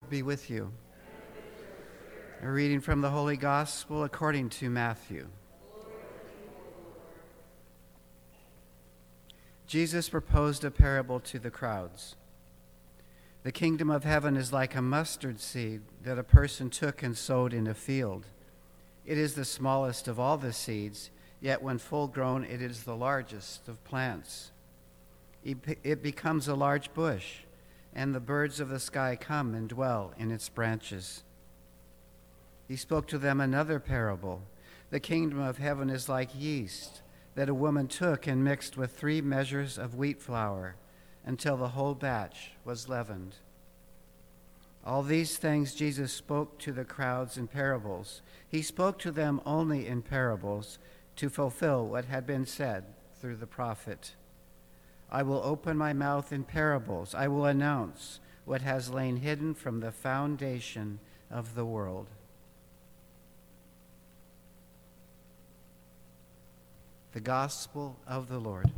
be with you. A reading from the Holy Gospel according to Matthew. Jesus proposed a parable to the crowds. The kingdom of heaven is like a mustard seed that a person took and sowed in a field. It is the smallest of all the seeds, yet when full grown, it is the largest of plants. It becomes a large bush, and the birds of the sky come and dwell in its branches. He spoke to them another parable. The kingdom of heaven is like yeast that a woman took and mixed with 3 measures of wheat flour until the whole batch was leavened. All these things Jesus spoke to the crowds in parables. He spoke to them only in parables to fulfill what had been said through the prophet. I will open my mouth in parables. I will announce what has lain hidden from the foundation of the world. The Gospel of the Lord.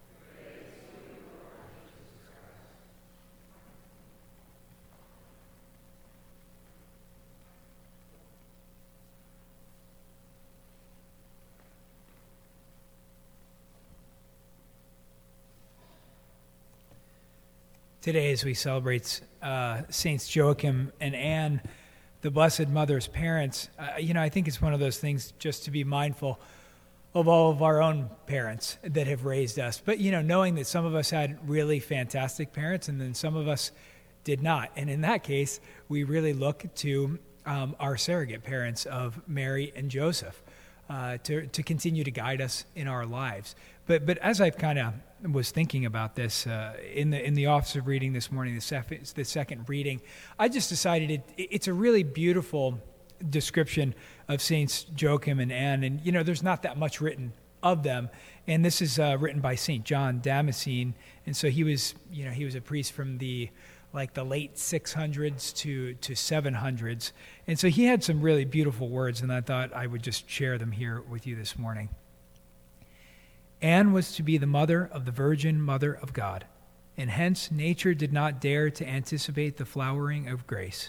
Today, as we celebrate Saints Joachim and Anne, the Blessed Mother's parents, I think it's one of those things just to be mindful of all of our own parents that have raised us. But, knowing that some of us had really fantastic parents and then some of us did not. And in that case, we really look to our surrogate parents of Mary and Joseph to continue to guide us in our lives. But as I've kind of was thinking about this in the office of reading this morning, the second reading, I just decided it's a really beautiful description of Saints Joachim and Anne. And, there's not that much written of them. And this is written by St. John Damascene. And so he was a priest from the late 600s to 700s. And so he had some really beautiful words, and I thought I would just share them here with you this morning. Anne was to be the mother of the Virgin Mother of God, and hence nature did not dare to anticipate the flowering of grace.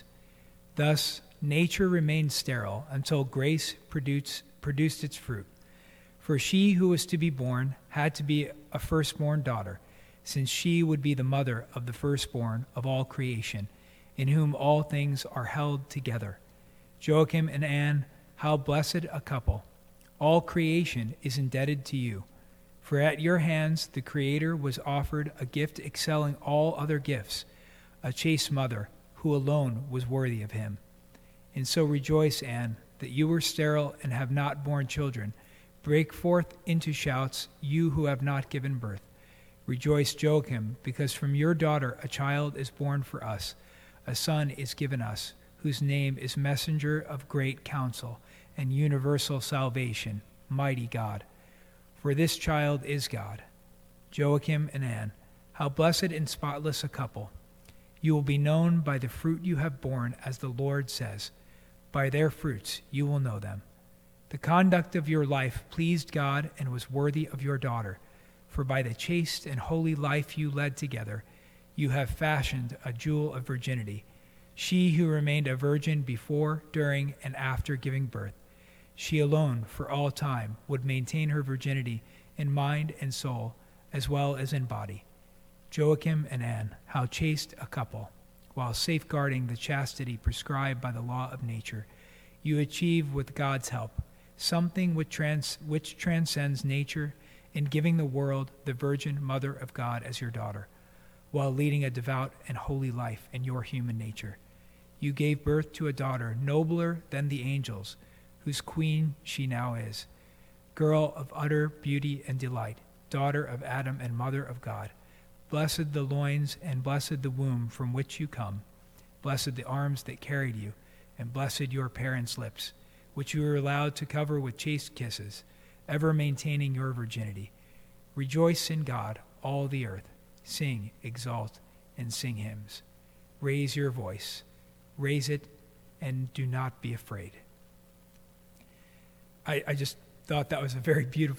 Thus, nature remained sterile until grace produced its fruit. For she who was to be born had to be a firstborn daughter, since she would be the mother of the firstborn of all creation, in whom all things are held together. Joachim and Anne, how blessed a couple! All creation is indebted to you. For at your hands the Creator was offered a gift excelling all other gifts, a chaste mother who alone was worthy of him. And so rejoice, Anne, that you were sterile and have not borne children. Break forth into shouts, you who have not given birth. Rejoice, Joachim, because from your daughter a child is born for us, a son is given us, whose name is Messenger of Great Counsel and Universal Salvation, Mighty God. For this child is God. Joachim and Anne, how blessed and spotless a couple! You will be known by the fruit you have borne, as the Lord says. By their fruits you will know them. The conduct of your life pleased God and was worthy of your daughter. For by the chaste and holy life you led together, you have fashioned a jewel of virginity. She who remained a virgin before, during, and after giving birth, she alone for all time would maintain her virginity in mind and soul, as well as in body. Joachim and Anne, how chaste a couple! While safeguarding the chastity prescribed by the law of nature, you achieve with God's help something which transcends nature in giving the world the Virgin Mother of God as your daughter, while leading a devout and holy life in your human nature. You gave birth to a daughter nobler than the angels, whose queen she now is, girl of utter beauty and delight, daughter of Adam and mother of God. Blessed the loins and blessed the womb from which you come. Blessed the arms that carried you, and blessed your parents' lips, which you were allowed to cover with chaste kisses, ever maintaining your virginity. Rejoice in God, all the earth. Sing, exalt, and sing hymns. Raise your voice. Raise it, and do not be afraid. I just thought that was a very beautiful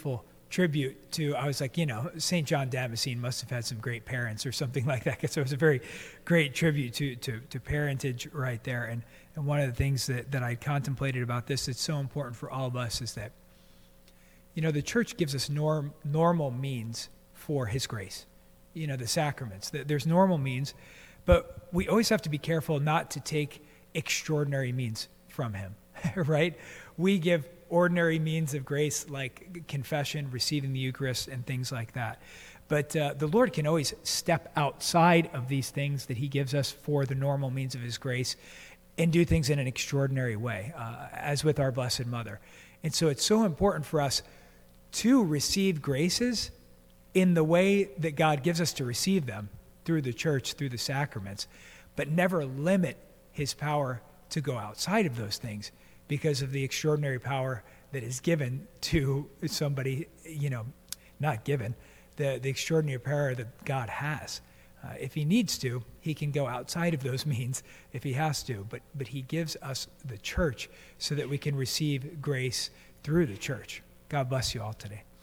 tribute to, I was like, St. John Damascene must have had some great parents or something like that, because it was a very great tribute to parentage right there. And one of the things that I contemplated about this that's so important for all of us is that, the church gives us normal means for his grace. The sacraments. There's normal means, but we always have to be careful not to take extraordinary means from him, right? We give ordinary means of grace like confession, receiving the Eucharist, and things like that. But the Lord can always step outside of these things that he gives us for the normal means of his grace and do things in an extraordinary way, as with our Blessed Mother. And so it's so important for us to receive graces in the way that God gives us to receive them, through the church, through the sacraments, but never limit his power to go outside of those things because of the extraordinary power that is given to somebody, not given, the extraordinary power that God has. If he needs to, he can go outside of those means if he has to, but he gives us the church so that we can receive grace through the church. God bless you all today.